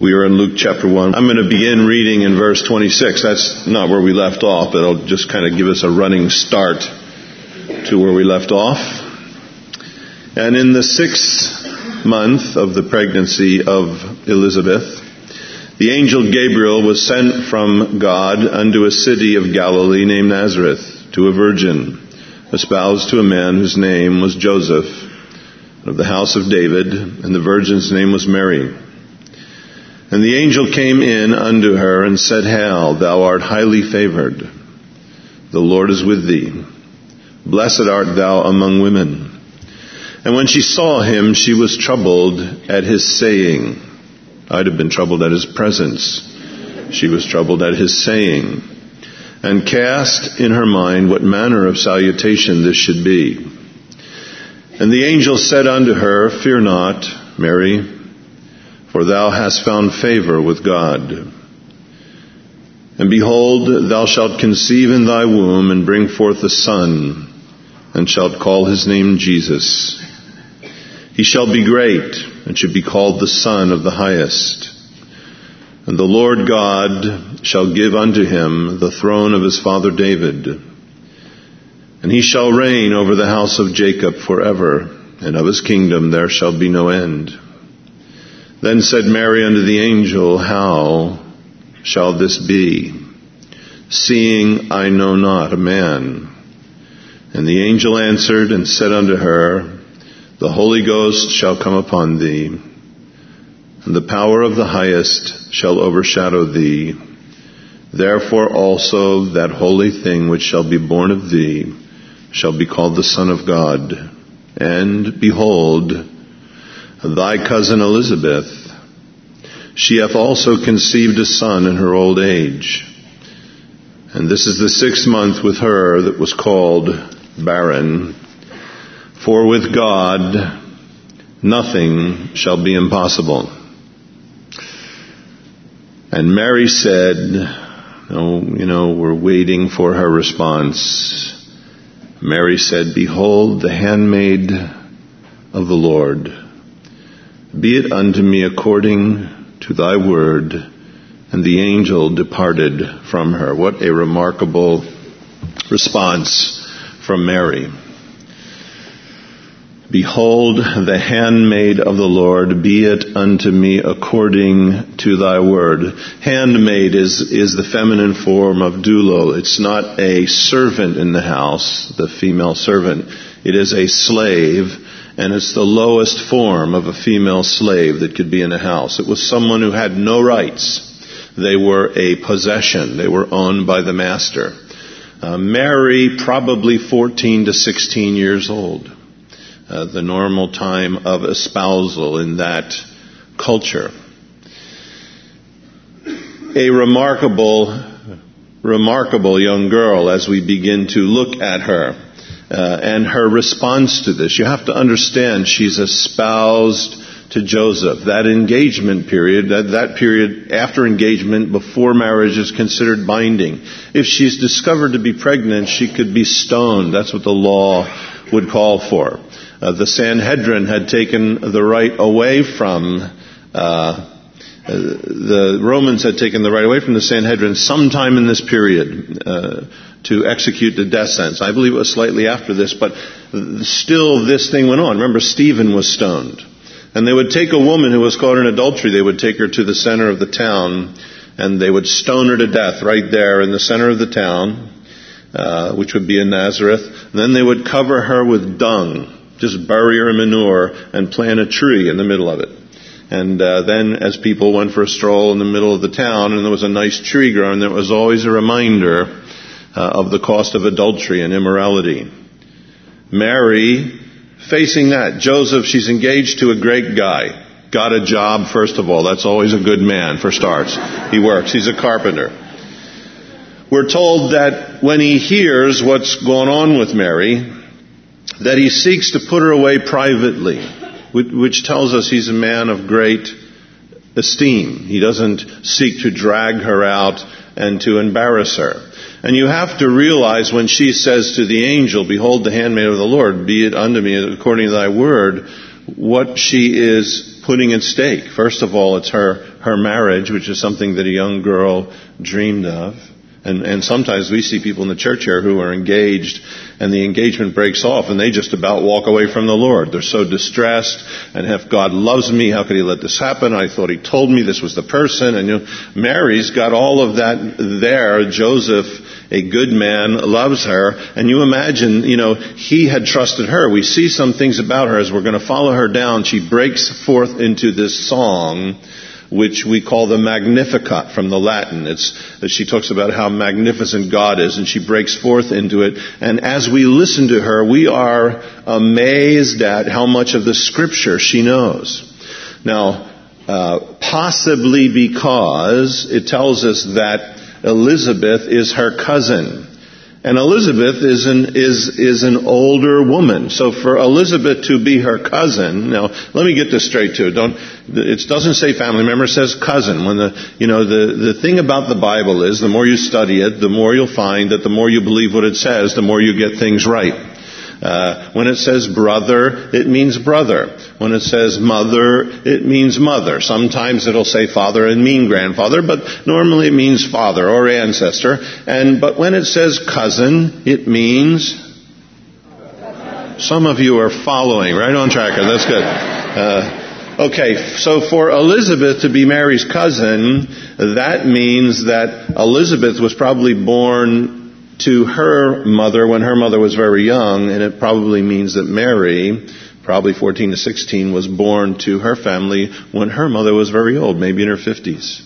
We are in Luke chapter 1. I'm going to begin reading in verse 26. That's not where we left off, but it'll just kind of give us a running start to where we left off. And in the 6th month of the pregnancy of Elizabeth, the angel Gabriel was sent from God unto a city of Galilee named Nazareth, to a virgin, espoused to a man whose name was Joseph, of the house of David, and the virgin's name was Mary. And the angel came in unto her and said, Hail, thou art highly favored. The Lord is with thee. Blessed art thou among women. And when she saw him, she was troubled at his saying. I'd have been troubled at his presence. She was troubled at his saying, and cast in her mind what manner of salutation this should be. And the angel said unto her, Fear not, Mary, for thou hast found favor with God. And behold, thou shalt conceive in thy womb, and bring forth a son, and shalt call his name Jesus. He shall be great, and should be called the Son of the Highest. And the Lord God shall give unto him the throne of his father David. And he shall reign over the house of Jacob forever, and of his kingdom there shall be no end. Then said Mary unto the angel, How shall this be, seeing I know not a man? And the angel answered and said unto her, The Holy Ghost shall come upon thee, and the power of the Highest shall overshadow thee. Therefore also that holy thing which shall be born of thee shall be called the Son of God. And behold, thy cousin Elizabeth, she hath also conceived a son in her old age. And this is the 6th month with her that was called barren. For with God nothing shall be impossible. And Mary said, we're waiting for her response. Mary said, Behold, the handmaid of the Lord. Be it unto me according to thy word. And the angel departed from her. What a remarkable response from Mary. Behold, the handmaid of the Lord, be it unto me according to thy word. Handmaid is the feminine form of doulo. It's not a servant in the house, the female servant. It is a slave, and it's the lowest form of a female slave that could be in a house. It was someone who had no rights. They were a possession. They were owned by the master. Mary, probably 14 to 16 years old. The normal time of espousal in that culture. A remarkable young girl as we begin to look at her and her response to this. You have to understand she's espoused to Joseph. That engagement period, that period after engagement, before marriage, is considered binding. If she's discovered to be pregnant, she could be stoned. That's what the law would call for. The Sanhedrin had taken the right away from, the Romans had taken the right away from the Sanhedrin sometime in this period to execute the death sentence. I believe it was slightly after this, but still this thing went on. Remember, Stephen was stoned. And they would take a woman who was caught in adultery, they would take her to the center of the town, and they would stone her to death right there in the center of the town, which would be in Nazareth. And then they would cover her with dung. Just bury her in manure and plant a tree in the middle of it. And then as people went for a stroll in the middle of the town and there was a nice tree growing, there was always a reminder of the cost of adultery and immorality. Mary, facing that. Joseph, she's engaged to a great guy. Got a job, first of all. That's always a good man, for starts. He works. He's a carpenter. We're told that when he hears what's going on with Mary, that he seeks to put her away privately, which tells us he's a man of great esteem. He doesn't seek to drag her out and to embarrass her. And you have to realize when she says to the angel, Behold, the handmaid of the Lord, be it unto me according to thy word, what she is putting at stake. First of all, it's her her marriage, which is something that a young girl dreamed of. And sometimes we see people in the church here who are engaged, and the engagement breaks off, and they just about walk away from the Lord. They're so distressed, and if God loves me, how could He let this happen? I thought He told me this was the person. And Mary's got all of that there. Joseph, a good man, loves her. And you imagine, he had trusted her. We see some things about her as we're going to follow her down. She breaks forth into this song, which we call the Magnificat from the Latin. She talks about how magnificent God is, and she breaks forth into it. And as we listen to her, we are amazed at how much of the Scripture she knows. Now, possibly because it tells us that Elizabeth is her cousin. And Elizabeth is an older woman. So for Elizabeth to be her cousin, now let me get this straight too. It doesn't say family member, it says cousin. When the thing about the Bible is, the more you study it, the more you'll find that the more you believe what it says, the more you get things right. When it says brother, it means brother. When it says mother, it means mother. Sometimes it'll say father and mean grandfather, but normally it means father or ancestor. But when it says cousin, it means... Some of you are following, right on track. That's good. Okay, so for Elizabeth to be Mary's cousin, that means that Elizabeth was probably born to her mother when her mother was very young, and it probably means that Mary, probably 14 to 16, was born to her family when her mother was very old, maybe in her 50s.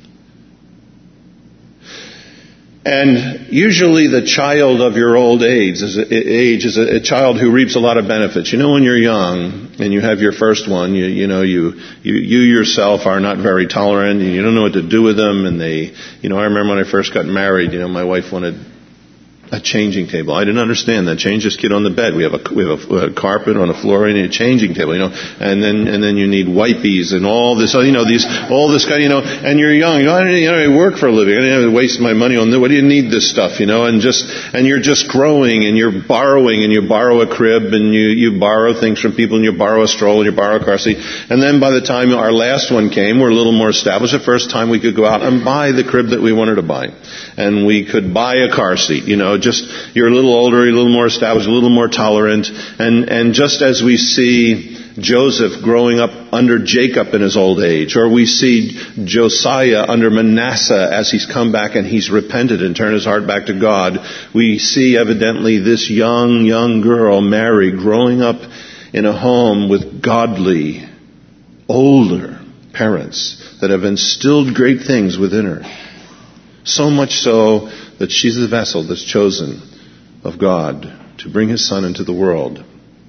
And usually the child of your old age is a child who reaps a lot of benefits. When you're young and you have your first one, you yourself are not very tolerant, and you don't know what to do with them. And I remember when I first got married, my wife wanted a changing table. I didn't understand that. Change this kid on the bed. We have a carpet on the floor and a changing table, and then you need wipies and all this, all this kind, and you're young. I work for a living. I didn't have to waste my money on this. What do you need this stuff, and you're just growing, and you're borrowing, and you borrow a crib, and you borrow things from people, and you borrow a stroller, and you borrow a car seat. And then by the time our last one came, we're a little more established. The first time we could go out and buy the crib that we wanted to buy. And we could buy a car seat, you're a little older, you're a little more established, a little more tolerant. And just as we see Joseph growing up under Jacob in his old age, or we see Josiah under Manasseh as he's come back and he's repented and turned his heart back to God, we see evidently this young girl, Mary, growing up in a home with godly, older parents that have instilled great things within her. So much so that she's the vessel that's chosen of God to bring His Son into the world.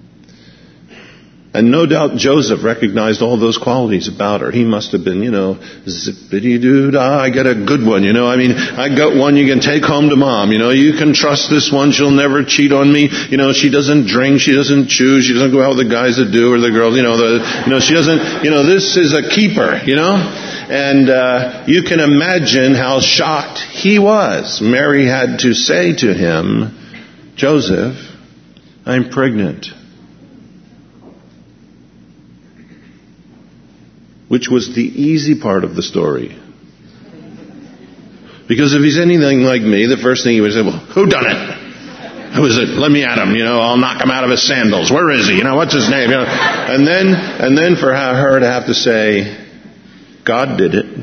And no doubt Joseph recognized all those qualities about her. He must have been, zippity-doo-dah, I got a good one, I got one you can take home to mom. You can trust this one, she'll never cheat on me. She doesn't drink, she doesn't chew, she doesn't go out with the guys that do, or the girls, she doesn't, this is a keeper, And you can imagine how shocked he was. Mary had to say to him, Joseph, I'm pregnant. Which was the easy part of the story. Because if he's anything like me, the first thing he would say, well, who done it? Who is it? Let me at him. I'll knock him out of his sandals. Where is he? What's his name? And then for her to have to say, God did it.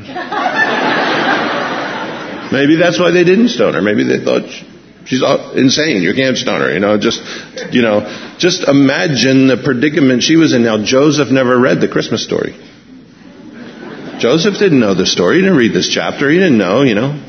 Maybe that's why they didn't stone her. Maybe they thought she's insane. You can't stone her. Just imagine the predicament she was in. Now, Joseph never read the Christmas story. Joseph didn't know the story. He didn't read this chapter. He didn't know,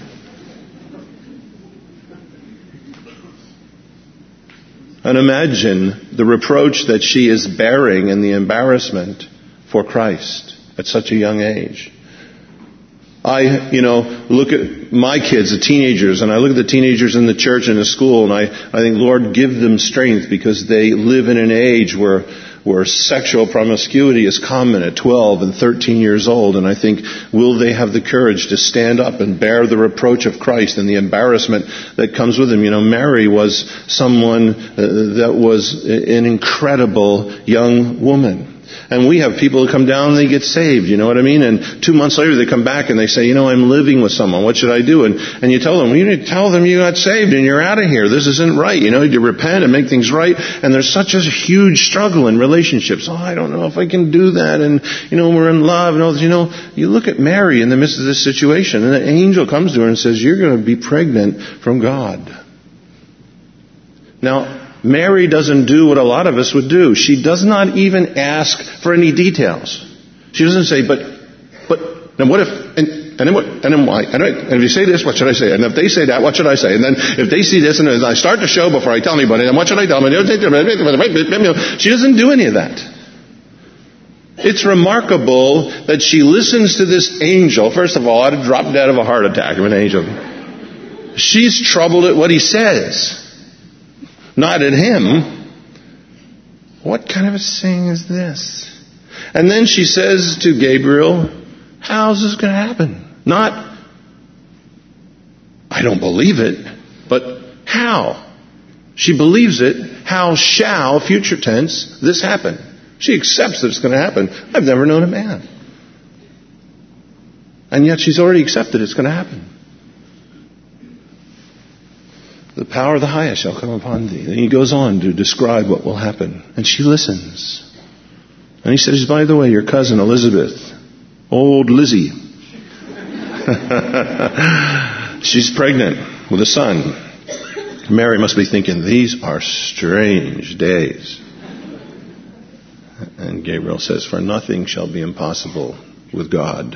And imagine the reproach that she is bearing and the embarrassment for Christ at such a young age. I look at my kids, the teenagers, and I look at the teenagers in the church and the school, and I think, Lord, give them strength, because they live in an age where sexual promiscuity is common at 12 and 13 years old. And I think, will they have the courage to stand up and bear the reproach of Christ and the embarrassment that comes with him? Mary was someone that was an incredible young woman. And we have people who come down and they get saved, you know what I mean? And 2 months later they come back and they say, I'm living with someone. What should I do? And you tell them, you need to tell them you got saved and you're out of here. This isn't right. You repent and make things right. And there's such a huge struggle in relationships. I don't know if I can do that. And, we're in love and all this. You look at Mary in the midst of this situation and the angel comes to her and says, you're going to be pregnant from God. Now, Mary doesn't do what a lot of us would do. She does not even ask for any details. She doesn't say, but, then what if, and then what, and then why? And if you say this, what should I say? And if they say that, what should I say? And then if they see this, and I start the show before I tell anybody, then what should I tell them? She doesn't do any of that. It's remarkable that she listens to this angel. First of all, I'd have dropped dead of a heart attack of an angel. She's troubled at what he says. Not at him. What kind of a thing is this? And then she says to Gabriel, how's this going to happen? Not, I don't believe it, but how? She believes it. How shall, future tense, this happen? She accepts that it's going to happen. I've never known a man. And yet she's already accepted it's going to happen. The power of the highest shall come upon thee. Then he goes on to describe what will happen. And she listens. And he says, by the way, your cousin Elizabeth, old Lizzie, she's pregnant with a son. Mary must be thinking, these are strange days. And Gabriel says, for nothing shall be impossible with God.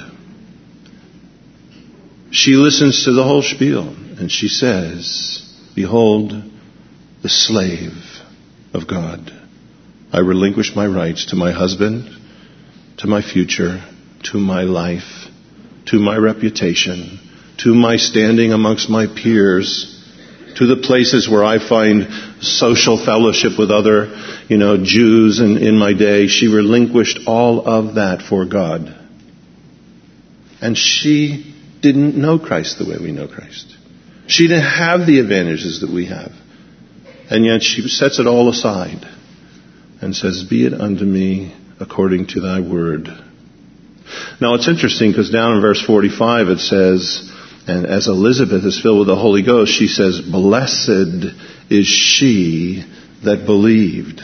She listens to the whole spiel. And she says, behold, the slave of God. I relinquish my rights to my husband, to my future, to my life, to my reputation, to my standing amongst my peers, to the places where I find social fellowship with other, Jews in my day. She relinquished all of that for God. And she didn't know Christ the way we know Christ. She didn't have the advantages that we have. And yet she sets it all aside and says, be it unto me according to thy word. Now it's interesting because down in verse 45 it says, and as Elizabeth is filled with the Holy Ghost, she says, blessed is she that believed.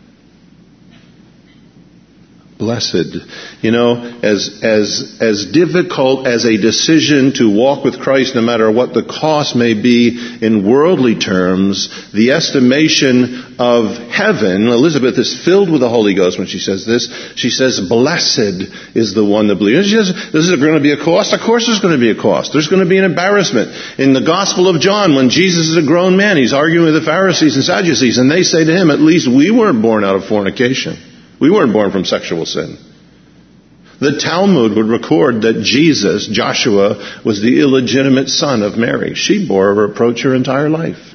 Blessed. As difficult as a decision to walk with Christ, no matter what the cost may be in worldly terms, the estimation of heaven, Elizabeth is filled with the Holy Ghost when she says this. She says, blessed is the one that believes. She says, is there going to be a cost? Of course there's going to be a cost. There's going to be an embarrassment. In the Gospel of John, when Jesus is a grown man, he's arguing with the Pharisees and Sadducees, and they say to him, at least we weren't born out of fornication. We weren't born from sexual sin. The Talmud would record that Jesus, Joshua, was the illegitimate son of Mary. She bore a reproach her entire life.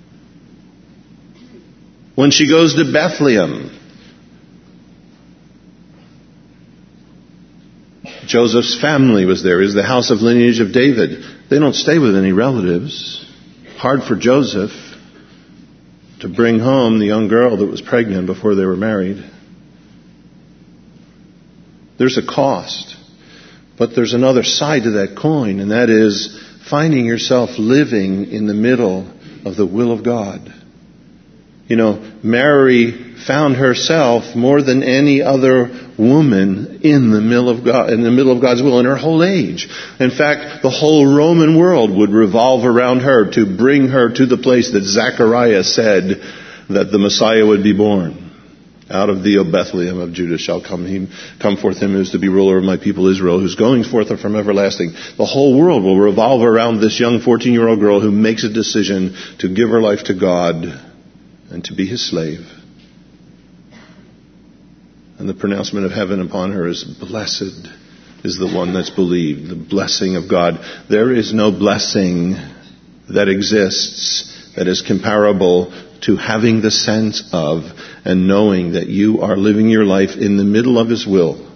When she goes to Bethlehem, Joseph's family was there. Is the house of lineage of David. They don't stay with any relatives. Hard for Joseph to bring home the young girl that was pregnant before they were married. There's a cost. But there's another side to that coin, and that is finding yourself living in the middle of the will of God. Mary found herself more than any other woman in the middle of God, in the middle of God's will in her whole age. In fact, the whole Roman world would revolve around her to bring her to the place that Zechariah said that the Messiah would be born. Out of thee, O Bethlehem of Judah, shall come forth him who is to be ruler of my people Israel, whose goings forth are from everlasting. The whole world will revolve around this young 14-year-old girl who makes a decision to give her life to God and to be his slave. And the pronouncement of heaven upon her is, blessed is the one that's believed, the blessing of God. There is no blessing that exists that is comparable to having the sense of and knowing that you are living your life in the middle of his will.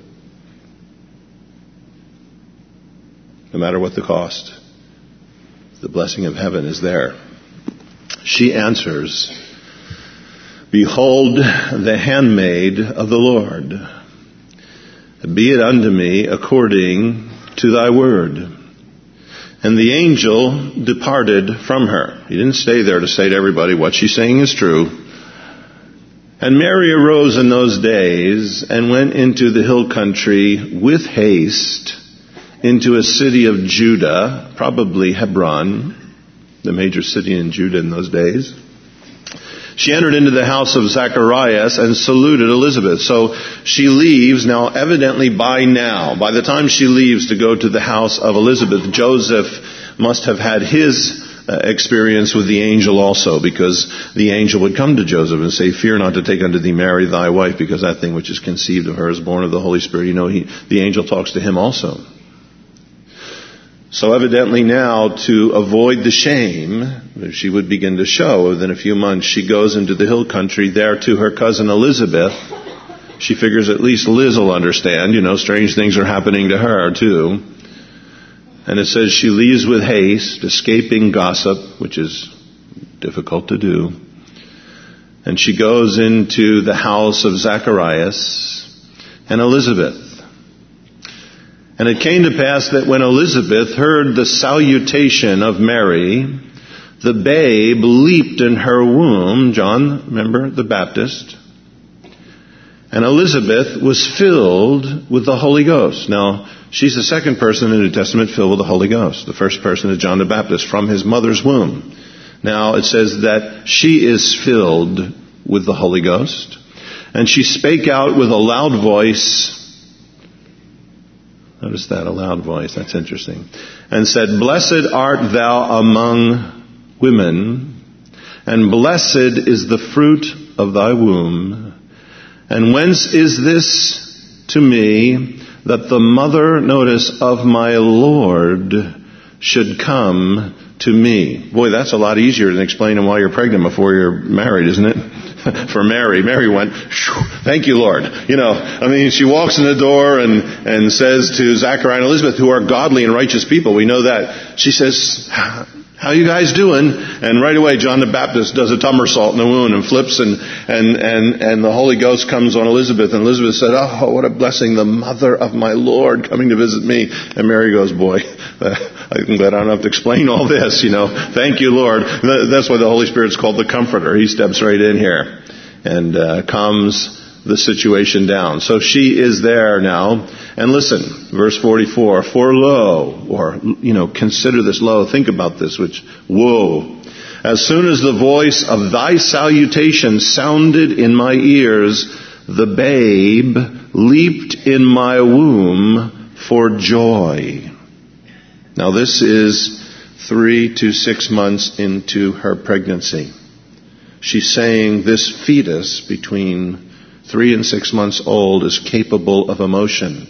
No matter what the cost, the blessing of heaven is there. She answers, behold the handmaid of the Lord. Be it unto me according to thy word. And the angel departed from her. He didn't stay there to say to everybody, what she's saying is true. And Mary arose in those days and went into the hill country with haste into a city of Judah, probably Hebron, the major city in Judah in those days. She entered into the house of Zacharias and saluted Elizabeth. So she leaves. Now, evidently by the time she leaves to go to the house of Elizabeth, Joseph must have had his experience with the angel also, because the angel would come to Joseph and say, fear not to take unto thee Mary thy wife, because that thing which is conceived of her is born of the Holy Spirit. You know, the angel talks to him also. So evidently now, to avoid the shame that she would begin to show within a few months, she goes into the hill country there to her cousin Elizabeth. She figures at least Liz will understand, strange things are happening to her too. And it says she leaves with haste, escaping gossip, which is difficult to do. And she goes into the house of Zacharias and Elizabeth. And it came to pass that when Elizabeth heard the salutation of Mary, the babe leaped in her womb. John, remember, the Baptist. And Elizabeth was filled with the Holy Ghost. Now, she's the second person in the New Testament filled with the Holy Ghost. The first person is John the Baptist from his mother's womb. Now, it says that she is filled with the Holy Ghost. And she spake out with a loud voice. Notice that, a loud voice. That's interesting. And said, blessed art thou among women, and blessed is the fruit of thy womb. And whence is this to me, that the mother, notice, of my Lord should come to me? Boy, that's a lot easier than explaining why you're pregnant before you're married, isn't it? For Mary went, thank you, Lord. She walks in the door and says to Zachariah and Elizabeth, who are godly and righteous people. We know that. She says, how you guys doing? And right away, John the Baptist does a somersault in the wound and flips, and the Holy Ghost comes on Elizabeth. And Elizabeth said, oh, what a blessing, the mother of my Lord coming to visit me. And Mary goes, boy, I'm glad I don't have to explain all this, Thank you, Lord. That's why the Holy Spirit's called the Comforter. He steps right in here and calms the situation down. So she is there now. And listen, verse 44, for lo, or, consider this lo, think about this, woe. As soon as the voice of thy salutation sounded in my ears, the babe leaped in my womb for joy. Now this is 3 to 6 months into her pregnancy. She's saying this fetus between 3 and 6 months old is capable of emotion.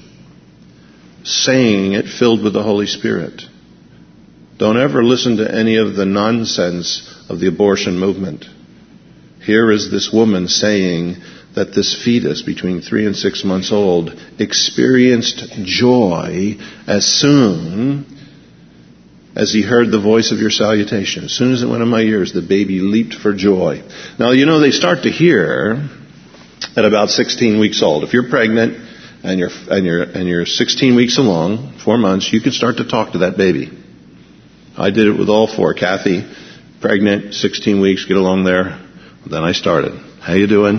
Saying it filled with the Holy Spirit. Don't ever listen to any of the nonsense of the abortion movement. Here is this woman saying that this fetus between 3 and 6 months old experienced joy as soon as he heard the voice of your salutation. As soon as it went in my ears, the baby leaped for joy. Now, they start to hear at about 16 weeks old. If you're pregnant and you're 16 weeks along, 4 months, you can start to talk to that baby. I did it with all 4. Kathy, pregnant, 16 weeks, get along there. Then I started. How you doing?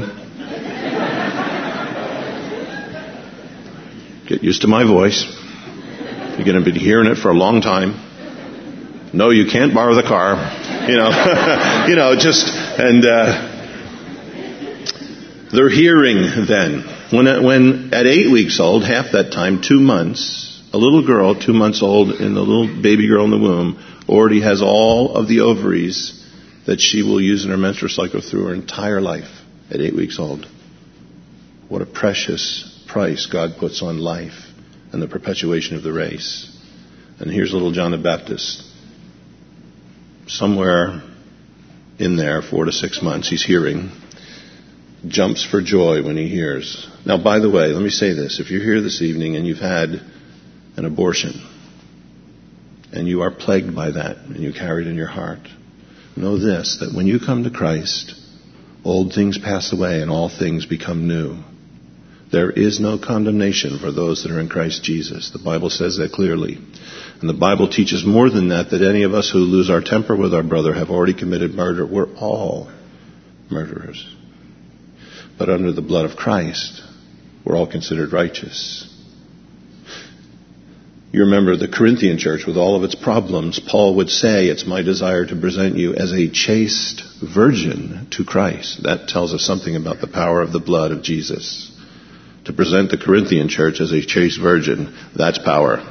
Get used to my voice. You're going to be hearing it for a long time. No, you can't borrow the car. They're hearing then. When at 8 weeks old, half that time, 2 months, a little girl, 2 months old, and the little baby girl in the womb, already has all of the ovaries that she will use in her menstrual cycle through her entire life at 8 weeks old. What a precious price God puts on life and the perpetuation of the race. And here's little John the Baptist. Somewhere in there, 4 to 6 months, he's hearing, jumps for joy when he hears. Now, by the way, let me say this. If you're here this evening and you've had an abortion, and you are plagued by that, and you carry it in your heart, know this, that when you come to Christ, old things pass away and all things become new. There is no condemnation for those that are in Christ Jesus. The Bible says that clearly. And the Bible teaches more than that any of us who lose our temper with our brother have already committed murder. We're all murderers. But under the blood of Christ, we're all considered righteous. You remember the Corinthian church with all of its problems. Paul would say, it's my desire to present you as a chaste virgin to Christ. That tells us something about the power of the blood of Jesus. To present the Corinthian church as a chaste virgin, that's power.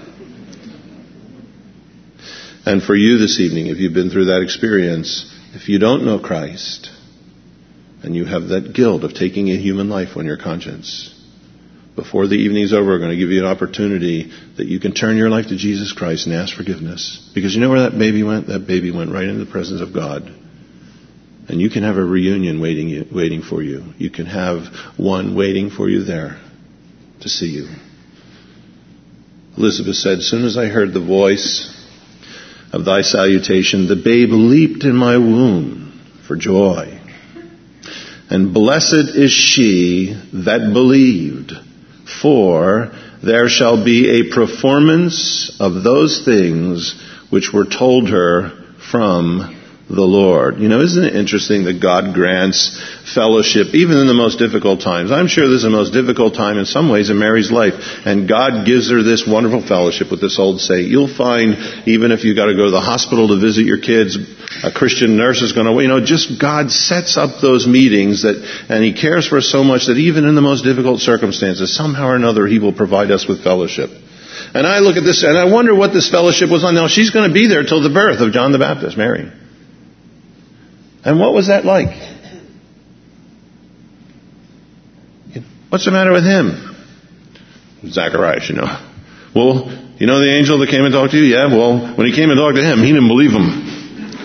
And for you this evening, if you've been through that experience, if you don't know Christ, and you have that guilt of taking a human life on your conscience, before the evening's over, we're going to give you an opportunity that you can turn your life to Jesus Christ and ask forgiveness. Because you know where that baby went? That baby went right into the presence of God. And you can have a reunion waiting for you. You can have one waiting for you there to see you. Elizabeth said, as soon as I heard the voice of thy salutation, the babe leaped in my womb for joy. And blessed is she that believed, for there shall be a performance of those things which were told her from the Lord. You know, isn't it interesting that God grants fellowship even in the most difficult times? I'm sure this is the most difficult time in some ways in Mary's life. And God gives her this wonderful fellowship with this old saint. You'll find, even if you got to go to the hospital to visit your kids, a Christian nurse is going to, just God sets up those meetings and He cares for us so much that even in the most difficult circumstances, somehow or another, He will provide us with fellowship. And I look at this and I wonder what this fellowship was on. Now, she's going to be there till the birth of John the Baptist, Mary. And what was that like? What's the matter with him? Zacharias, Well, the angel that came and talked to you? Yeah, well, when he came and talked to him, he didn't believe him.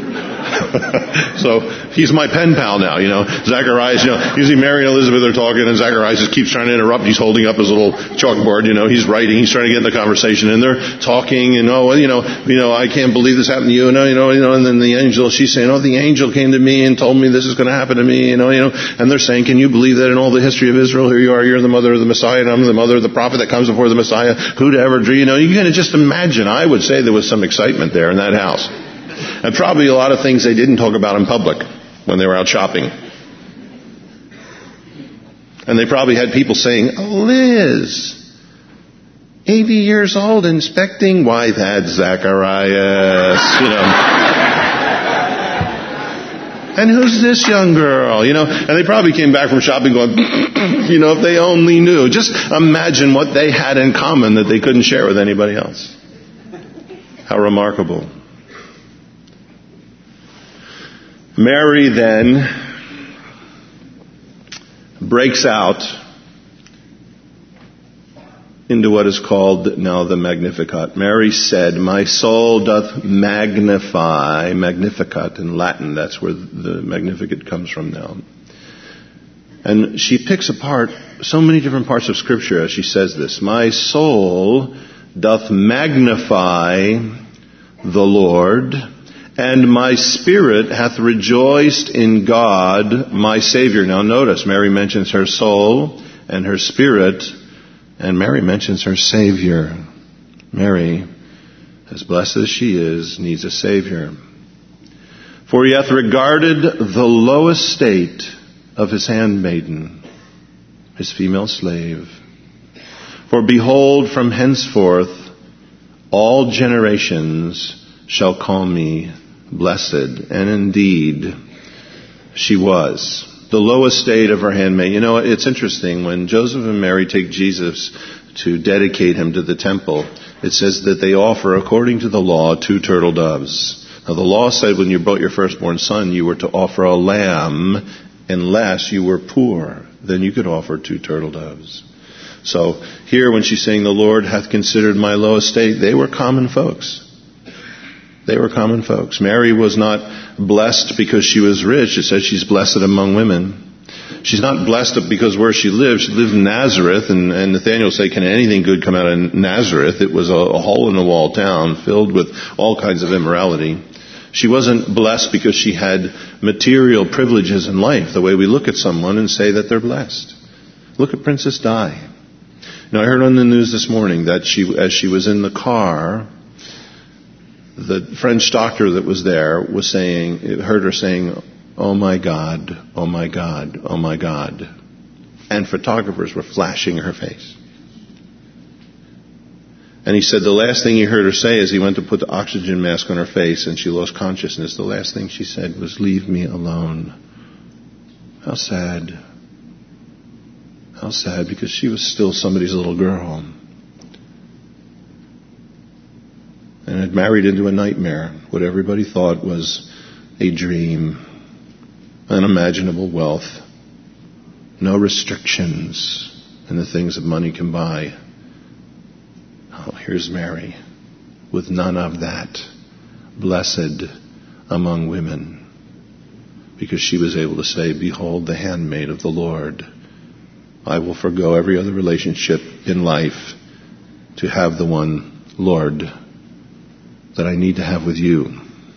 So he's my pen pal now, Zacharias, usually Mary and Elizabeth are talking and Zacharias just keeps trying to interrupt. He's holding up his little chalkboard, he's writing, he's trying to get in the conversation and they're talking and, I can't believe this happened to you, and then the angel, she's saying, the angel came to me and told me this is going to happen to me, and they're saying, can you believe that in all the history of Israel, here you are, you're the mother of the Messiah and I'm the mother of the prophet that comes before the Messiah, who'd ever dream, you can just imagine, I would say there was some excitement there in that house. And probably a lot of things they didn't talk about in public when they were out shopping. And they probably had people saying, Liz, 80 years old, inspecting, why that's Zacharias, And who's this young girl, And they probably came back from shopping going, if they only knew. Just imagine what they had in common that they couldn't share with anybody else. How remarkable. Mary then breaks out into what is called now the Magnificat. Mary said, my soul doth magnify, Magnificat in Latin, that's where the Magnificat comes from now. And she picks apart so many different parts of Scripture as she says this. My soul doth magnify the Lord, and my spirit hath rejoiced in God, my Savior. Now notice, Mary mentions her soul and her spirit, and Mary mentions her Savior. Mary, as blessed as she is, needs a Savior. For he hath regarded the low estate of his handmaiden, his female slave. For behold, from henceforth all generations shall call me blessed. And indeed, she was. The low estate of her handmaid. It's interesting. When Joseph and Mary take Jesus to dedicate him to the temple, it says that they offer, according to the law, 2 turtle doves. Now, the law said when you brought your firstborn son, you were to offer a lamb unless you were poor. Then you could offer 2 turtle doves. So here, when she's saying the Lord hath considered my low estate, they were common folks. They were common folks. Mary was not blessed because she was rich. It says she's blessed among women. She's not blessed because where she lived in Nazareth, and Nathanael said, can anything good come out of Nazareth? It was a hole-in-the-wall town filled with all kinds of immorality. She wasn't blessed because she had material privileges in life, the way we look at someone and say that they're blessed. Look at Princess Di. Now, I heard on the news this morning that as she was in the car, the French doctor that was there was heard her saying, "Oh my God, oh my God, oh my God." And photographers were flashing her face. And he said the last thing he heard her say as he went to put the oxygen mask on her face and she lost consciousness, the last thing she said was, "Leave me alone." How sad. How sad, because she was still somebody's little girl. And had married into a nightmare, what everybody thought was a dream, unimaginable wealth, no restrictions in the things that money can buy. Oh, here's Mary with none of that, blessed among women, because she was able to say, "Behold the handmaid of the Lord. I will forgo every other relationship in life to have the one, Lord, that I need to have with you."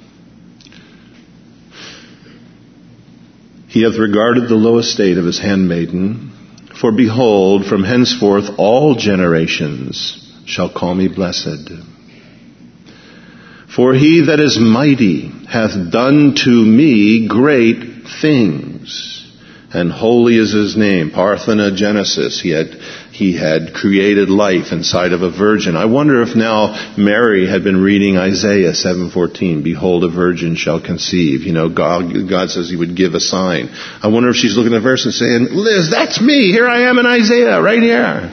He hath regarded the low estate of his handmaiden, for behold, from henceforth all generations shall call me blessed. For he that is mighty hath done to me great things, and holy is his name. Parthenogenesis. He had created life inside of a virgin. I wonder if now Mary had been reading Isaiah 7:14. Behold, a virgin shall conceive. God says he would give a sign. I wonder if she's looking at the verse and saying, "Liz, that's me. Here I am in Isaiah, right here."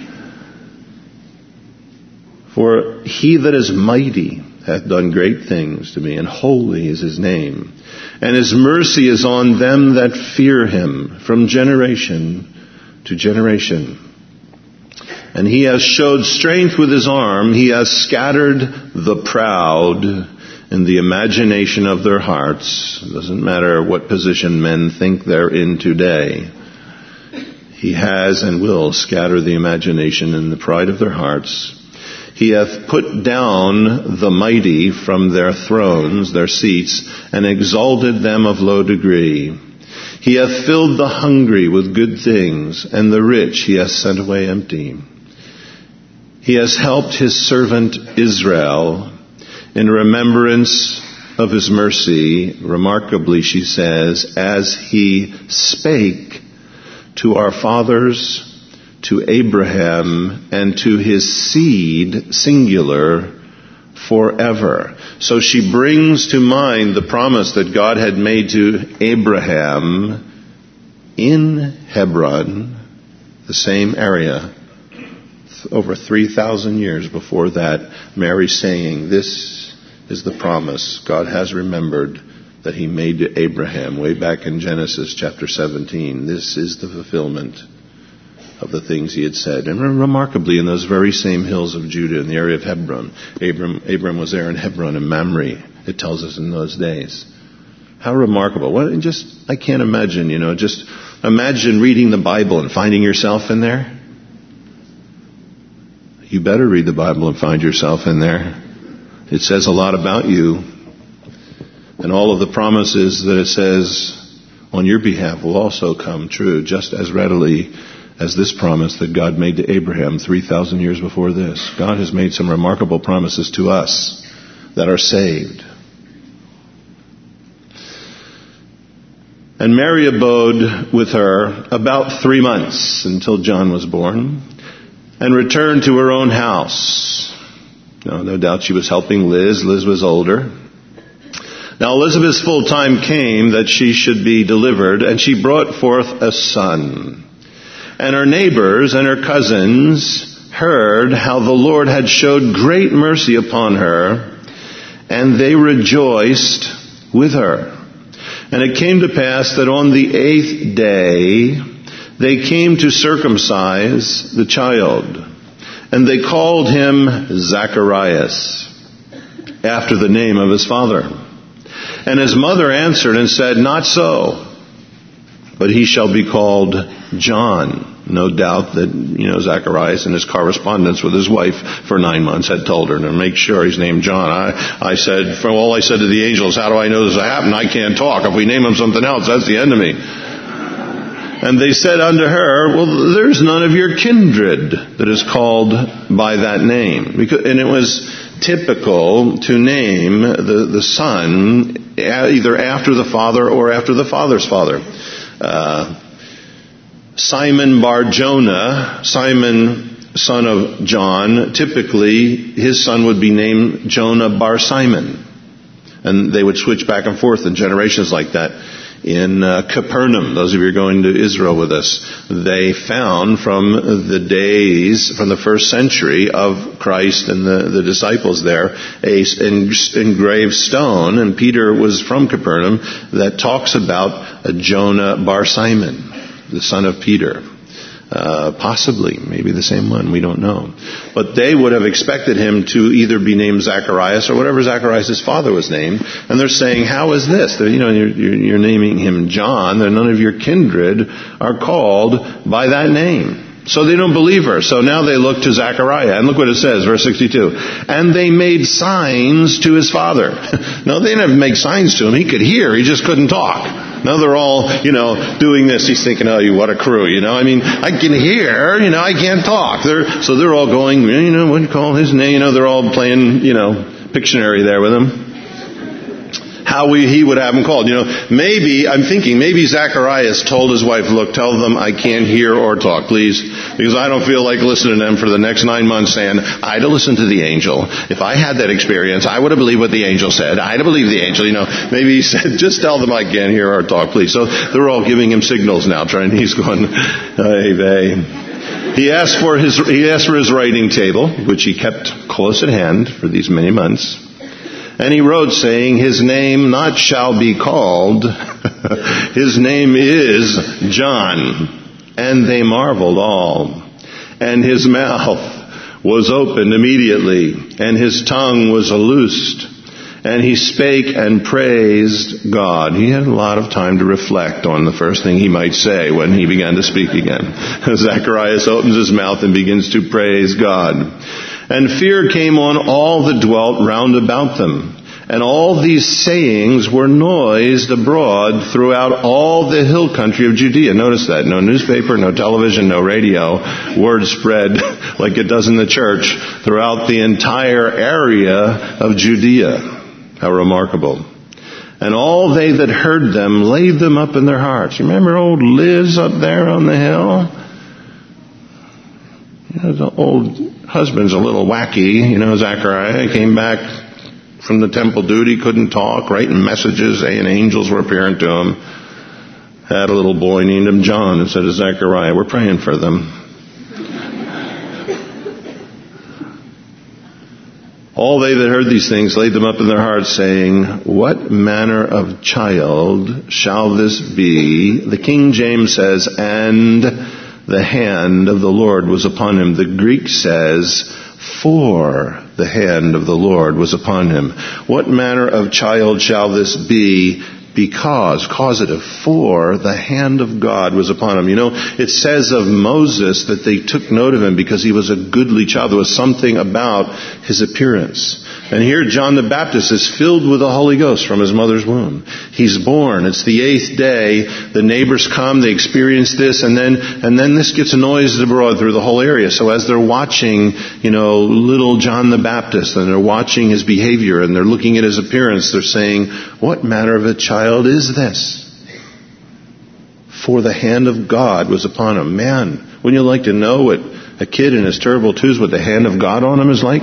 For he that is mighty hath done great things to me, and holy is his name. And his mercy is on them that fear him from generation to generation. And he has showed strength with his arm. He has scattered the proud in the imagination of their hearts. It doesn't matter what position men think they're in today. He has and will scatter the imagination and the pride of their hearts. He hath put down the mighty from their thrones, their seats, and exalted them of low degree. He hath filled the hungry with good things, and the rich he hath sent away empty. He has helped his servant Israel in remembrance of his mercy. Remarkably, she says, as he spake to our fathers, to Abraham, and to his seed, singular, forever. So she brings to mind the promise that God had made to Abraham in Hebron, the same area, over 3,000 years before that. Mary saying, this is the promise God has remembered that he made to Abraham way back in Genesis chapter 17. This is the fulfillment of the things he had said. And remarkably, in those very same hills of Judah, in the area of Hebron, Abram was there in Hebron and Mamre, it tells us in those days. How remarkable. I can't imagine, just imagine reading the Bible and finding yourself in there. You better read the Bible and find yourself in there. It says a lot about you. And all of the promises that it says on your behalf will also come true just as readily as this promise that God made to Abraham 3,000 years before this. God has made some remarkable promises to us that are saved. And Mary abode with her about 3 months until John was born, and returned to her own house. No doubt she was helping Liz. Liz was older. Now Elizabeth's full time came that she should be delivered, and she brought forth a son. And her neighbors and her cousins heard how the Lord had showed great mercy upon her, and they rejoiced with her. And it came to pass that on the 8th day they came to circumcise the child, and they called him Zacharias, after the name of his father. And his mother answered and said, Not so, but he shall be called John. No doubt that, Zacharias in his correspondence with his wife for 9 months had told her to make sure he's named John. I said to the angels, how do I know this will happen? I can't talk. If we name him something else, that's the end of me. And they said unto her, well, there's none of your kindred that is called by that name. And it was typical to name the son either after the father or after the father's father. Simon Bar-Jonah, Simon, son of John, typically his son would be named Jonah Bar-Simon. And they would switch back and forth in generations like that. In Capernaum, those of you who are going to Israel with us, they found from the first century of Christ and the disciples there, an engraved stone, and Peter was from Capernaum, that talks about Jonah Bar-Simon, the son of Peter. Possibly, maybe the same one, we don't know. But they would have expected him to either be named Zacharias or whatever Zacharias' father was named. And they're saying, how is this? You're naming him John, and none of your kindred are called by that name. So they don't believe her. So now they look to Zechariah. And look what it says, verse 62. And they made signs to his father. No, they didn't make signs to him. He could hear, he just couldn't talk. Now they're all, doing this. He's thinking, oh, what a crew, I mean, I can hear, I can't talk. So they're all going, what do you call his name? They're all playing, Pictionary there with him. How he would have him called. I'm thinking maybe Zacharias told his wife, look, tell them I can't hear or talk, please. Because I don't feel like listening to them for the next 9 months saying, I'd have listened to the angel. If I had that experience, I would have believed what the angel said. I'd have believed the angel. Maybe he said, just tell them I can't hear or talk, please. So they're all giving him signals now, he's going, hey. He asked for his writing table, which he kept close at hand for these many months. And he wrote, saying, his name not shall be called, his name is John. And they marveled all. And his mouth was opened immediately, and his tongue was loosed. And he spake and praised God. He had a lot of time to reflect on the first thing he might say when he began to speak again. Zacharias opens his mouth and begins to praise God. And fear came on all that dwelt round about them. And all these sayings were noised abroad throughout all the hill country of Judea. Notice that. No newspaper, no television, no radio. Word spread like it does in the church throughout the entire area of Judea. How remarkable. And all they that heard them laid them up in their hearts. You remember old Liz up there on the hill? The old husband's a little wacky, Zachariah came back from the temple duty, couldn't talk, writing messages, and angels were appearing to him. Had a little boy named him John and said to Zachariah, we're praying for them. All they that heard these things laid them up in their hearts, saying, what manner of child shall this be? The King James says, and the hand of the Lord was upon him. The Greek says, for the hand of the Lord was upon him. What manner of child shall this be? Because, causative, for the hand of God was upon him. It says of Moses that they took note of him because he was a goodly child. There was something about his appearance. And here John the Baptist is filled with the Holy Ghost from his mother's womb. He's born. It's the 8th day. The neighbors come. They experience this. And then this gets noised abroad through the whole area. So as they're watching, little John the Baptist, and they're watching his behavior, and they're looking at his appearance, they're saying, what manner of a child is this? For the hand of God was upon him. Man, wouldn't you like to know what a kid in his terrible twos, what the hand of God on him is like?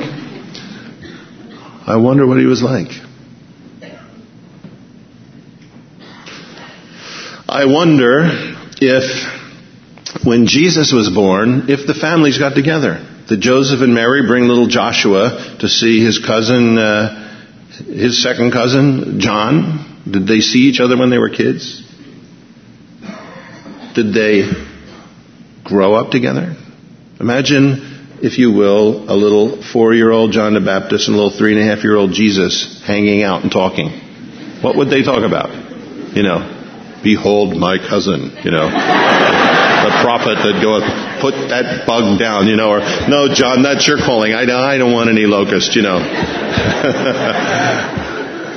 I wonder what he was like. I wonder if, when Jesus was born, if the families got together. Did Joseph and Mary bring little Joshua to see his cousin, his second cousin, John? Did they see each other when they were kids? Did they grow up together? Imagine, if you will, a little 4-year-old John the Baptist and a little 3.5-year-old Jesus hanging out and talking. What would they talk about? Behold my cousin, the prophet that goeth, put that bug down, or, no, John, that's your calling. I don't want any locust,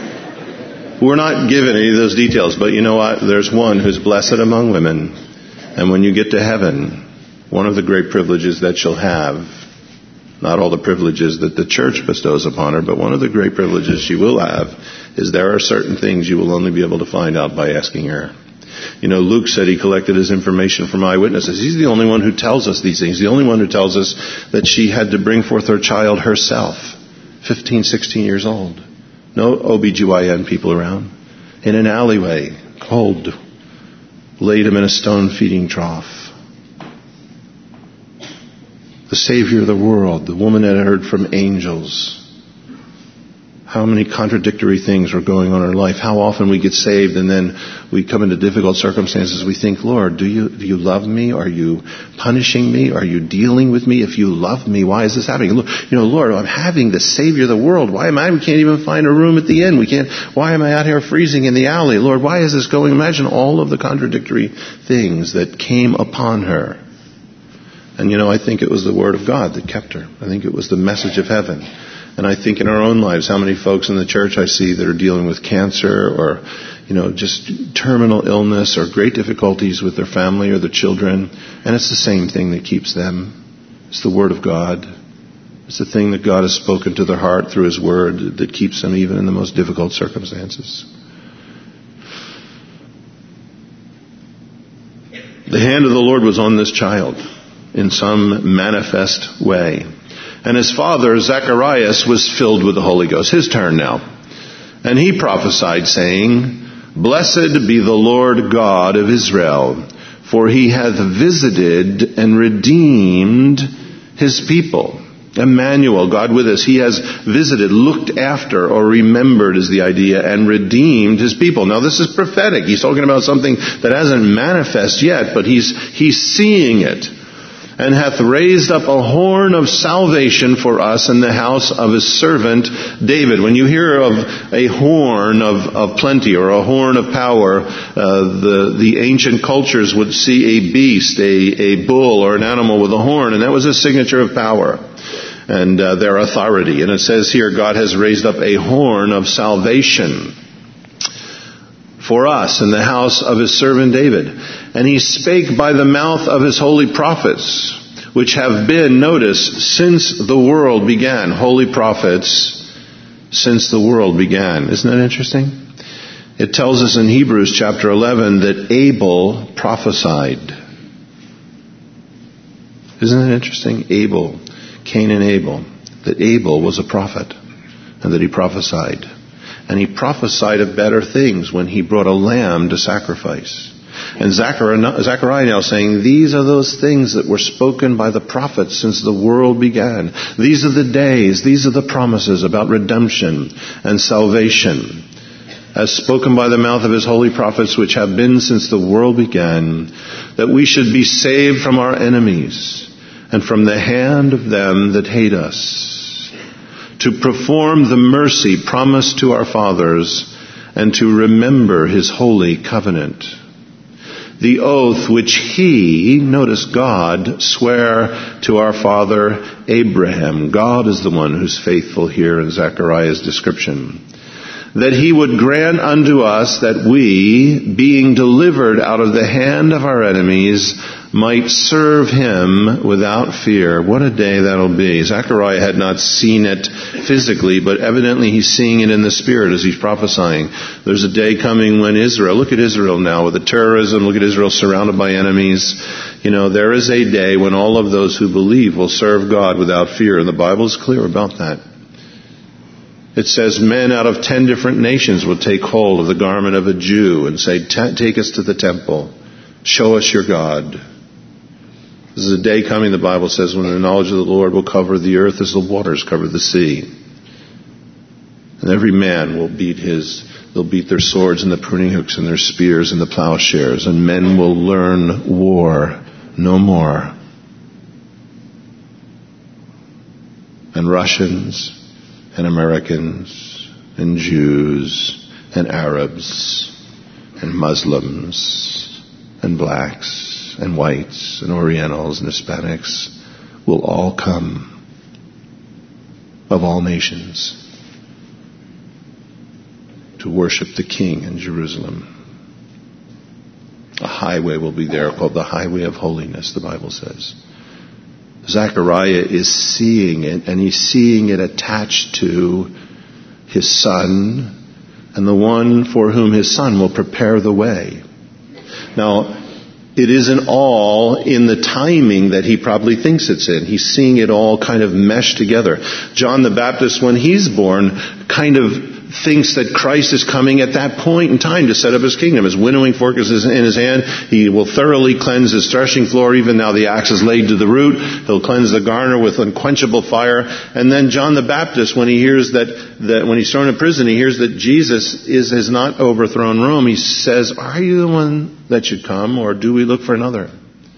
We're not given any of those details, but you know what? There's one who's blessed among women. And when you get to heaven, one of the great privileges that you'll have, not all the privileges that the church bestows upon her, but one of the great privileges she will have is there are certain things you will only be able to find out by asking her. You know, Luke said he collected his information from eyewitnesses. He's the only one who tells us these things. The only one who tells us that she had to bring forth her child herself, 15, 16 years old. No OBGYN people around. In an alleyway, cold, laid him in a stone feeding trough. The Savior of the world, the woman that had heard from angels. How many contradictory things were going on in our life. How often we get saved and then we come into difficult circumstances. We think, Lord, do you love me? Are you punishing me? Are you dealing with me? If you love me, why is this happening? Lord, I'm having the Savior of the world. We can't even find a room at the inn. Why am I out here freezing in the alley? Lord, why is this going? Imagine all of the contradictory things that came upon her. And I think it was the Word of God that kept her. I think it was the message of heaven. And I think in our own lives, how many folks in the church I see that are dealing with cancer or, just terminal illness or great difficulties with their family or their children. And it's the same thing that keeps them. It's the Word of God. It's the thing that God has spoken to their heart through His Word that keeps them even in the most difficult circumstances. The hand of the Lord was on this child in some manifest way. And his father, Zacharias, was filled with the Holy Ghost. His turn now. And he prophesied, saying, Blessed be the Lord God of Israel, for He hath visited and redeemed His people. Emmanuel, God with us. He has visited, looked after, or remembered is the idea, and redeemed His people. Now this is prophetic. He's talking about something that hasn't manifest yet, but he's seeing it. And hath raised up a horn of salvation for us in the house of His servant David. When you hear of a horn of plenty or a horn of power, the ancient cultures would see a beast, a bull or an animal with a horn, and that was a signature of power and their authority. And it says here, God has raised up a horn of salvation for us in the house of His servant David. And He spake by the mouth of His holy prophets, which have been, notice, since the world began. Holy prophets since the world began. Isn't that interesting? It tells us in Hebrews chapter 11 that Abel prophesied. Isn't that interesting? Abel, Cain and Abel. That Abel was a prophet and that he prophesied. And he prophesied of better things when he brought a lamb to sacrifice. And Zechariah now saying, these are those things that were spoken by the prophets since the world began. These are the days, these are the promises about redemption and salvation, as spoken by the mouth of His holy prophets, which have been since the world began, that we should be saved from our enemies and from the hand of them that hate us, to perform the mercy promised to our fathers, and to remember His holy covenant. The oath which He, notice God, sware to our father Abraham. God is the one who's faithful here in Zechariah's description. That He would grant unto us that we, being delivered out of the hand of our enemies, might serve Him without fear. What a day that'll be. Zechariah had not seen it physically, but evidently he's seeing it in the Spirit as he's prophesying. There's a day coming when Israel, look at Israel now with the terrorism, look at Israel surrounded by enemies. There is a day when all of those who believe will serve God without fear, and the Bible is clear about that. It says men out of 10 different nations will take hold of the garment of a Jew and say, take us to the temple. Show us your God. This is a day coming, the Bible says, when the knowledge of the Lord will cover the earth as the waters cover the sea. And every man will they'll beat their swords and the pruning hooks and their spears and the plowshares, and men will learn war no more. And Russians and Americans and Jews and Arabs and Muslims and blacks and whites and Orientals and Hispanics will all come, of all nations, to worship the King in Jerusalem. A highway will be there called the highway of holiness, the Bible says. Zechariah is seeing it, and he's seeing it attached to his son and the one for whom his son will prepare the way. Now, it isn't all in the timing that he probably thinks it's in. He's seeing it all kind of meshed together. John the Baptist, when he's born, kind of thinks that Christ is coming at that point in time to set up his kingdom. His winnowing fork is in his hand. He will thoroughly cleanse his threshing floor. Even now the axe is laid to the root. He'll cleanse the garner with unquenchable fire. And then John the Baptist, when he hears that when he's thrown in prison, he hears that Jesus has not overthrown Rome. He says, "Are you the one that should come, or do we look for another?"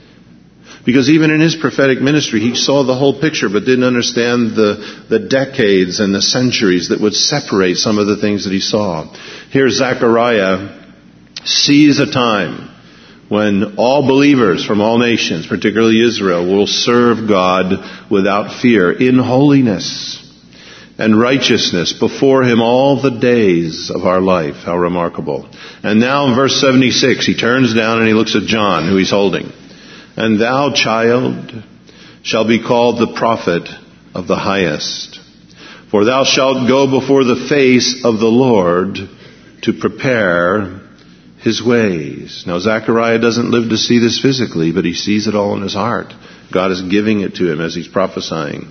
Because even in his prophetic ministry, he saw the whole picture, but didn't understand the decades and the centuries that would separate some of the things that he saw. Here, Zechariah sees a time when all believers from all nations, particularly Israel, will serve God without fear, in holiness and righteousness before him all the days of our life. How remarkable. And now in verse 76, he turns down and he looks at John, who he's holding. "And thou, child, shalt be called the prophet of the highest. For thou shalt go before the face of the Lord to prepare his ways." Now, Zechariah doesn't live to see this physically, but he sees it all in his heart. God is giving it to him as he's prophesying.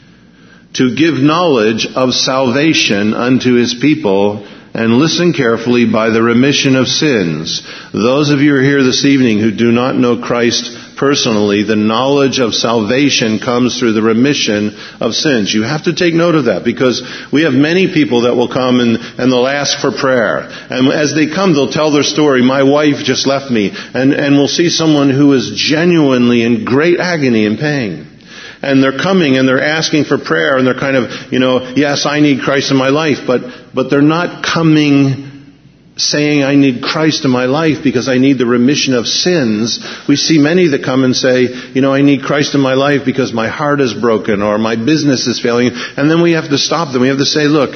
"To give knowledge of salvation unto his people, and listen carefully, by the remission of sins." Those of you who are here this evening who do not know Christ personally, the knowledge of salvation comes through the remission of sins. You have to take note of that, because we have many people that will come and they'll ask for prayer. And as they come, they'll tell their story. "My wife just left me." And we'll see someone who is genuinely in great agony and pain. And they're coming and they're asking for prayer, and they're kind of, yes, I need Christ in my life, but they're not coming saying, "I need Christ in my life because I need the remission of sins." We see many that come and say, "I need Christ in my life because my heart is broken or my business is failing." And then we have to stop them. We have to say, "Look,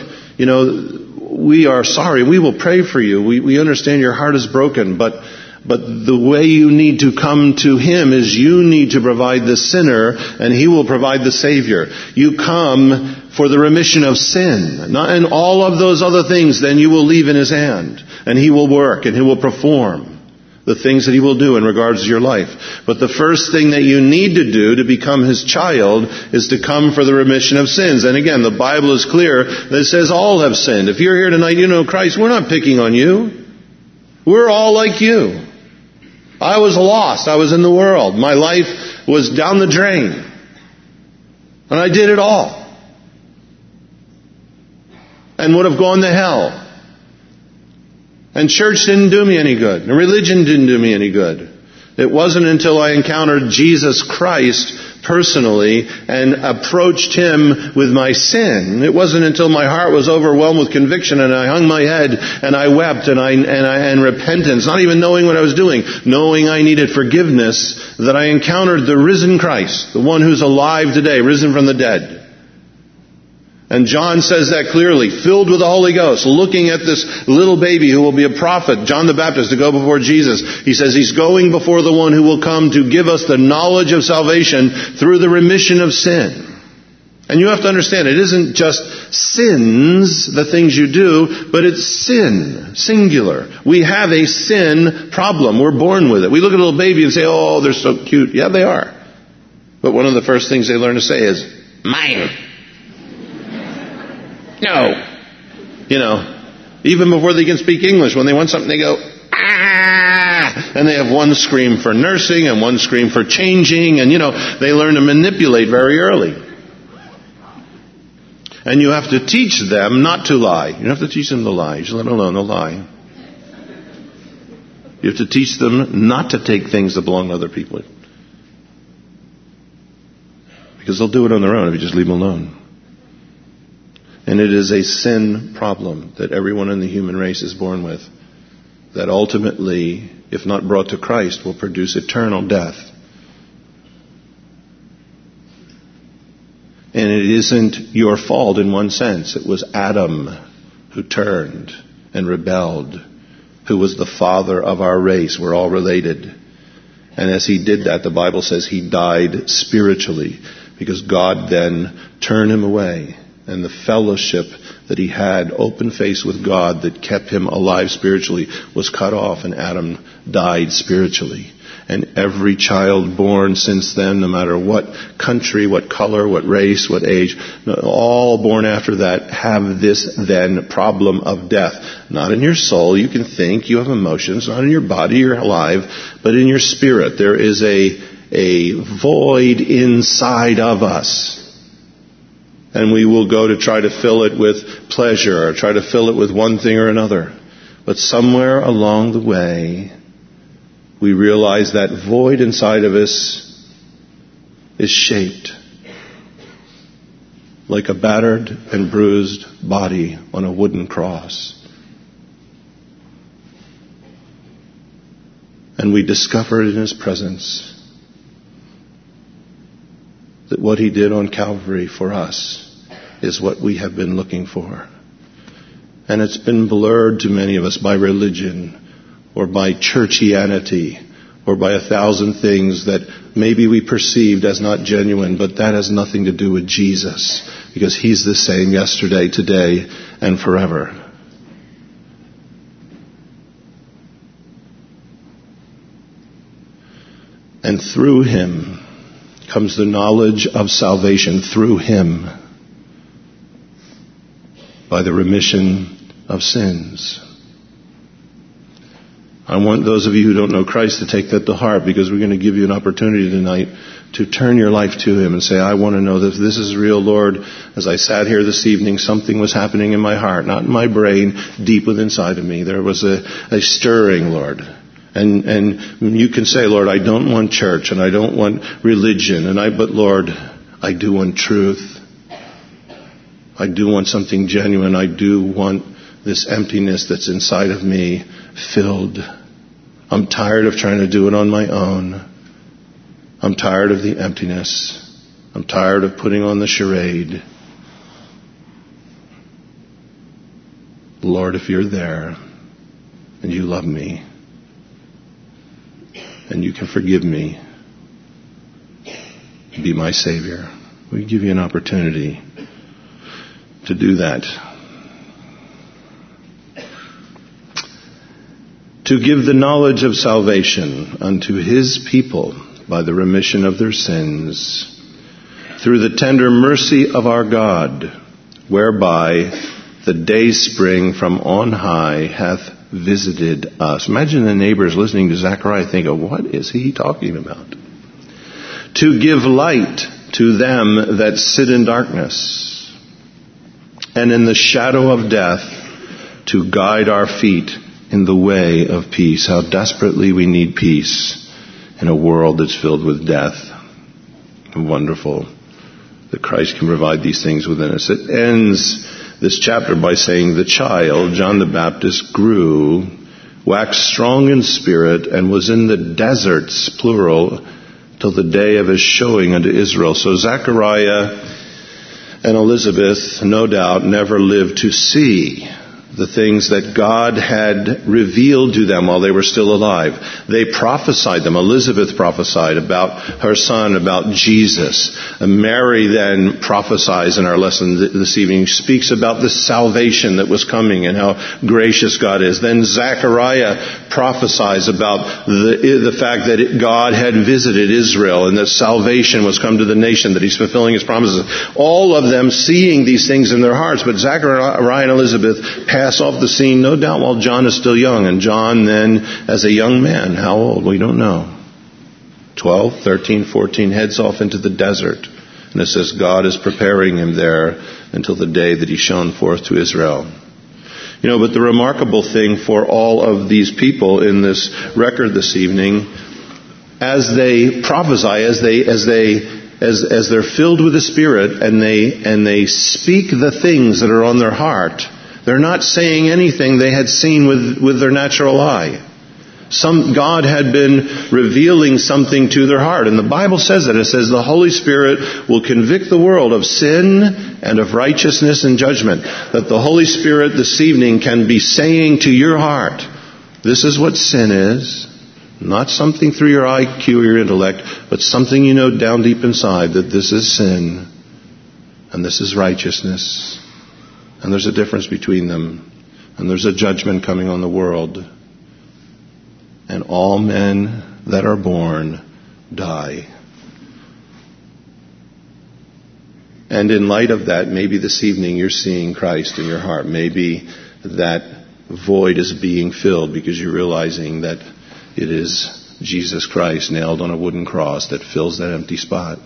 we are sorry. We will pray for you. We understand your heart is broken, but the way you need to come to him is you need to provide the sinner, and he will provide the Savior. You come for the remission of sin. And all of those other things, then you will leave in his hand. And he will work, and he will perform the things that he will do in regards to your life. But the first thing that you need to do to become his child is to come for the remission of sins." And again, the Bible is clear that it says all have sinned. If you're here tonight, you know Christ, we're not picking on you. We're all like you. I was lost. I was in the world. My life was down the drain. And I did it all. And would have gone to hell. And church didn't do me any good. And religion didn't do me any good. It wasn't until I encountered Jesus Christ personally and approached him with my sin. It wasn't until my heart was overwhelmed with conviction and I hung my head and I wept and repentance, not even knowing what I was doing, knowing I needed forgiveness, that I encountered the risen Christ, the one who's alive today, risen from the dead. And John says that clearly, filled with the Holy Ghost, looking at this little baby who will be a prophet, John the Baptist, to go before Jesus. He says he's going before the one who will come to give us the knowledge of salvation through the remission of sin. And you have to understand, it isn't just sins, the things you do, but it's sin, singular. We have a sin problem. We're born with it. We look at a little baby and say, "Oh, they're so cute." Yeah, they are. But one of the first things they learn to say is, "Mine." No. Even before they can speak English, when they want something, they go, "Ah!" And they have one scream for nursing and one scream for changing. And, they learn to manipulate very early. And you have to teach them not to lie. You don't have to teach them to lie. You just let them alone, they'll lie. You have to teach them not to take things that belong to other people. Because they'll do it on their own if you just leave them alone. And it is a sin problem that everyone in the human race is born with, that ultimately, if not brought to Christ, will produce eternal death. And it isn't your fault in one sense. It was Adam who turned and rebelled who was the father of our race. We're all related. And as he did that, the Bible says he died spiritually, because God then turned him away. And the fellowship that he had, open face with God, that kept him alive spiritually, was cut off, and Adam died spiritually. And every child born since then, no matter what country, what color, what race, what age, all born after that have this then problem of death. Not in your soul, you can think, you have emotions, not in your body, you're alive, but in your spirit. There is a void inside of us. And we will go to try to fill it with pleasure, or try to fill it with one thing or another. But somewhere along the way, we realize that void inside of us is shaped like a battered and bruised body on a wooden cross. And we discover in his presence that what he did on Calvary for us is what we have been looking for. And it's been blurred to many of us by religion, or by churchianity, or by 1,000 things that maybe we perceived as not genuine, but that has nothing to do with Jesus, because he's the same yesterday, today, and forever. And through him comes the knowledge of salvation, through him, by the remission of sins. I want those of you who don't know Christ to take that to heart, because we're going to give you an opportunity tonight to turn your life to him and say, I want to know that this is real, Lord. As I sat here this evening, something was happening in my heart, not in my brain, deep within inside of me. There was a stirring, Lord. And you can say, Lord, I don't want church, and I don't want religion, but Lord, I do want truth. I do want something genuine. I do want this emptiness that's inside of me filled. I'm tired of trying to do it on my own. I'm tired of the emptiness. I'm tired of putting on the charade. Lord, if you're there and you love me and you can forgive me, be my Savior. We give you an opportunity to do that. To give the knowledge of salvation unto his people by the remission of their sins, through the tender mercy of our God, whereby the day spring from on high hath visited us. Imagine the neighbors listening to Zechariah thinking, what is he talking about? To give light to them that sit in darkness, and in the shadow of death, to guide our feet in the way of peace. How desperately we need peace in a world that's filled with death. Wonderful that Christ can provide these things within us. It ends this chapter by saying, the child, John the Baptist, grew, waxed strong in spirit, and was in the deserts, plural, till the day of his showing unto Israel. So Zechariah and Elizabeth, no doubt, never lived to see the things that God had revealed to them while they were still alive. They prophesied them. Elizabeth prophesied about her son, about Jesus. And Mary then prophesies in our lesson this evening, speaks about the salvation that was coming and how gracious God is. Then Zechariah prophesies about the fact that God had visited Israel and that salvation was come to the nation, that he's fulfilling his promises. All of them seeing these things in their hearts. But Zechariah and Elizabeth pass off the scene, no doubt, while John is still young. And John then, as a young man, how old? We don't know. 12, 13, 14, heads off into the desert. And it says God is preparing him there until the day that he's shown forth to Israel. You know, but the remarkable thing for all of these people in this record this evening, as they prophesy, as they're filled with the Spirit and they speak the things that are on their heart, they're not saying anything they had seen with their natural eye. God had been revealing something to their heart. And the Bible says that. It says the Holy Spirit will convict the world of sin and of righteousness and judgment. That the Holy Spirit this evening can be saying to your heart, This is what sin is. Not something through your IQ or your intellect, but something you know down deep inside that this is sin and this is righteousness. And there's a difference between them. And there's a judgment coming on the world. And all men that are born die. And in light of that, maybe this evening you're seeing Christ in your heart. Maybe that void is being filled because you're realizing that it is Jesus Christ nailed on a wooden cross that fills that empty spot.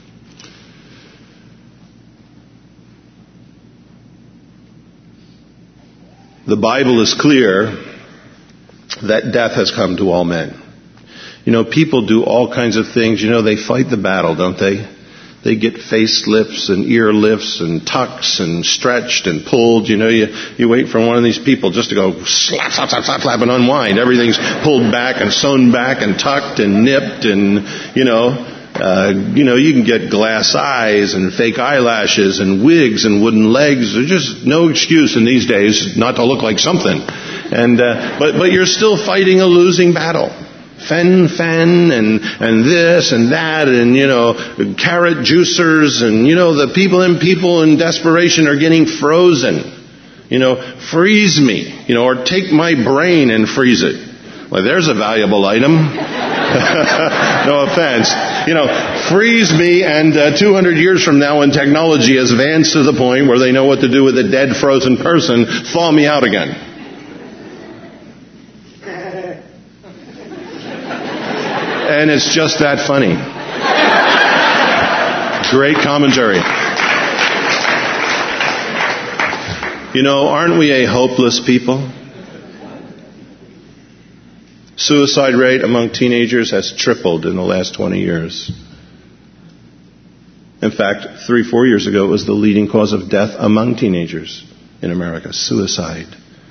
The Bible is clear that death has come to all men. You know, people do all kinds of things. You know, they fight the battle, don't they? They get face lifts and ear lifts and tucks and stretched and pulled. You know, you wait for one of these people just to go slap, slap, slap, slap, slap and unwind. Everything's pulled back and sewn back and tucked and nipped and, you can get glass eyes and fake eyelashes and wigs and wooden legs. There's just no excuse in these days not to look like something. And but you're still fighting a losing battle. Fen and this and that and, carrot juicers and, the people in desperation are getting frozen. Freeze me, or take my brain and freeze it. Well, there's a valuable item. No offense. Freeze me and 200 years from now when technology has advanced to the point where they know what to do with a dead frozen person, thaw me out again. And it's just that funny. Great commentary. Aren't we a hopeless people? Suicide rate among teenagers has tripled in the last 20 years. In fact, 3-4 years ago, it was the leading cause of death among teenagers in America, suicide.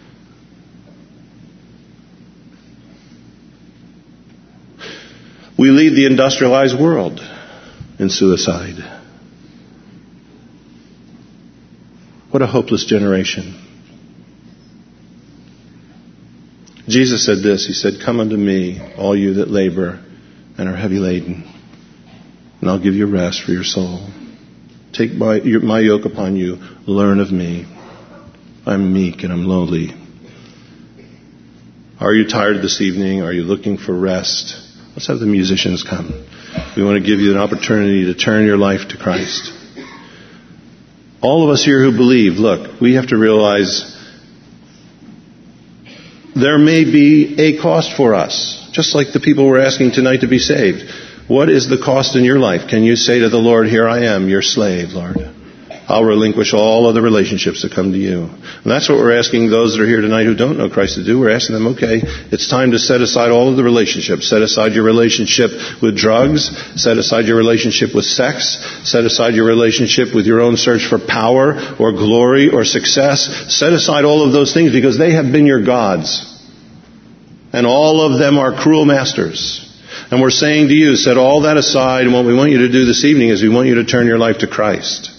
We lead the industrialized world in suicide. What a hopeless generation. Jesus said this. He said, "Come unto me, all you that labor and are heavy laden, and I'll give you rest for your soul. Take my yoke upon you. Learn of me. I'm meek and I'm lowly." Are you tired this evening? Are you looking for rest? Let's have the musicians come. We want to give you an opportunity to turn your life to Christ. All of us here who believe, look, we have to realize there may be a cost for us, just like the people we're asking tonight to be saved. What is the cost in your life? Can you say to the Lord, "Here I am, your slave, Lord. I'll relinquish all other relationships that come to you"? And that's what we're asking those that are here tonight who don't know Christ to do. We're asking them, okay, it's time to set aside all of the relationships. Set aside your relationship with drugs. Set aside your relationship with sex. Set aside your relationship with your own search for power or glory or success. Set aside all of those things because they have been your gods. And all of them are cruel masters. And we're saying to you, set all that aside, and what we want you to do this evening is we want you to turn your life to Christ.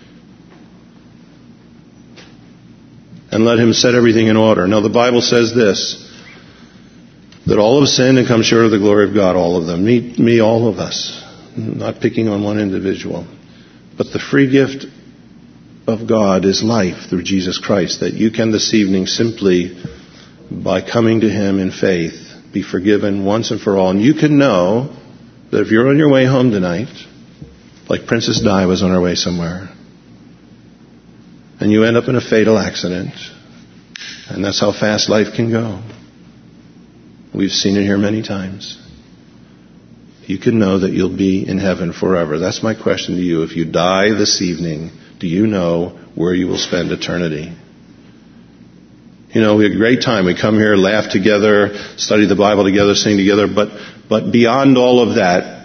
And let Him set everything in order. Now the Bible says this, that all have sinned and come short of the glory of God, all of them. Me, all of us. Not picking on one individual. But the free gift of God is life through Jesus Christ, that you can this evening simply, by coming to Him in faith, be forgiven once and for all. And you can know that if you're on your way home tonight, like Princess Di was on her way somewhere, and you end up in a fatal accident, and that's how fast life can go. We've seen it here many times. You can know that you'll be in heaven forever. That's my question to you. If you die this evening, do you know where you will spend eternity? We had a great time. We come here, laugh together, study the Bible together, sing together, but beyond all of that,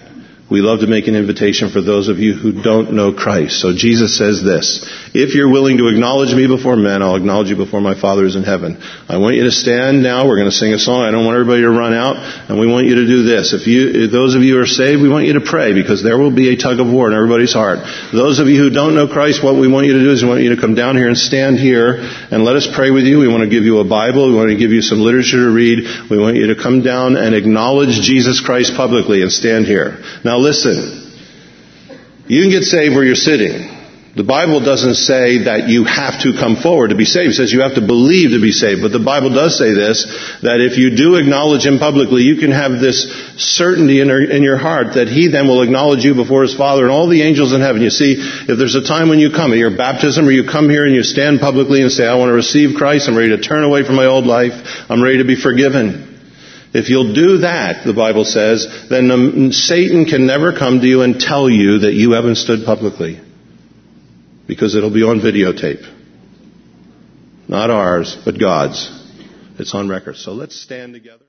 we love to make an invitation for those of you who don't know Christ. So Jesus says this, if you're willing to acknowledge me before men, I'll acknowledge you before my Father who's in heaven. I want you to stand now. We're going to sing a song. I don't want everybody to run out. And we want you to do this. If those of you who are saved, we want you to pray because there will be a tug of war in everybody's heart. Those of you who don't know Christ, what we want you to do is we want you to come down here and stand here and let us pray with you. We want to give you a Bible. We want to give you some literature to read. We want you to come down and acknowledge Jesus Christ publicly and stand here. Now listen, you can get saved where you're sitting. The Bible doesn't say that you have to come forward to be saved. It says you have to believe to be saved. But the Bible does say this, that if you do acknowledge Him publicly, you can have this certainty in your heart that He then will acknowledge you before His Father and all the angels in heaven. You see, if there's a time when you come at your baptism or you come here and you stand publicly and say, I want to receive Christ, I'm ready to turn away from my old life, I'm ready to be forgiven. If you'll do that, the Bible says, then Satan can never come to you and tell you that you haven't stood publicly. Because it'll be on videotape. Not ours, but God's. It's on record. So let's stand together.